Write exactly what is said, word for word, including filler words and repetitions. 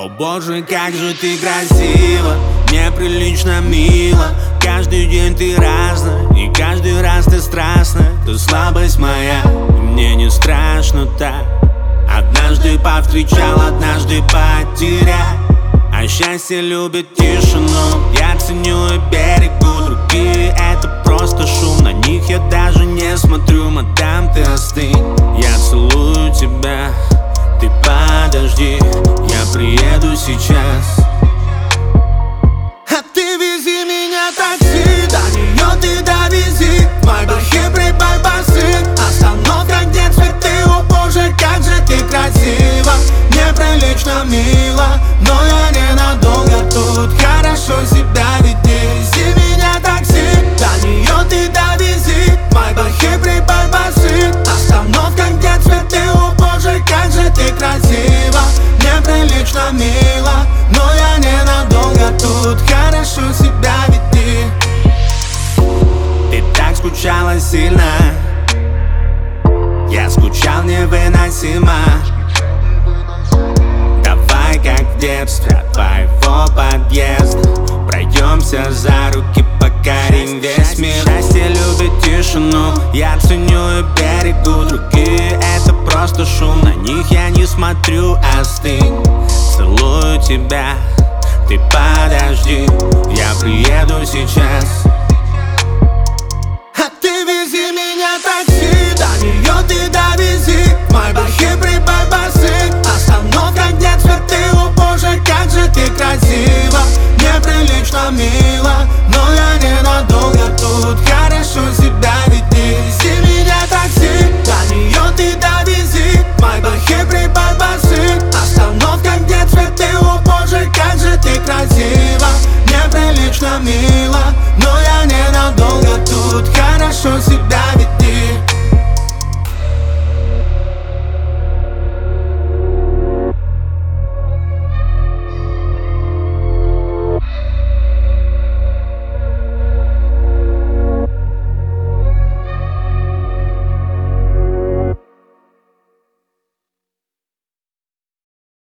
О боже, как же ты красива, неприлично мило. Каждый день ты разная, и каждый раз ты страстна. Ты слабость моя, и мне не страшно так. Однажды повстречал, однажды потерял. А счастье любит тишину, я ценю и берегу. Другие это просто шум, на них я даже не смотрю. Мадам, ты остынь, я целую тебя. Ты подожди, я приеду сейчас. А ты вези меня такси, до нее ты довези. Мой бахи, прибавь басы, остановка, где цветы. О боже, как же ты красива, неприлично мило. Но я ненадолго тут, хорошо себя веди. Вези меня такси, до нее ты довези. Мой бахи, прибавь басы, остановка, где цветы. О боже, как же ты красива, неприлично мило. Но я ненадолго тут, хорошо себя веди. Ты так скучала сильно, я скучал невыносимо. Давай, как в детстве, от твоего подъезда пройдемся за руки, покорим весь мир. Счастье любит тишину, я ценю и берегу. Другие это просто шум, на них я не смотрю. Остынь, целую тебя, ты подожди, я приеду сейчас. А ты вези меня такси, до нее ты довези. Мой бахи, прибавь басы, остановка, где цветы. О боже, как же ты красива, неприлично мило. Но я ненадолго тут, хорошо себя веди. Вези меня такси, до нее ты довези. Мой бахи, прибавь басы, остановка, где цветы. О боже, как же ты красива, неприлично мило. Но я ненадолго тут, хорошо себя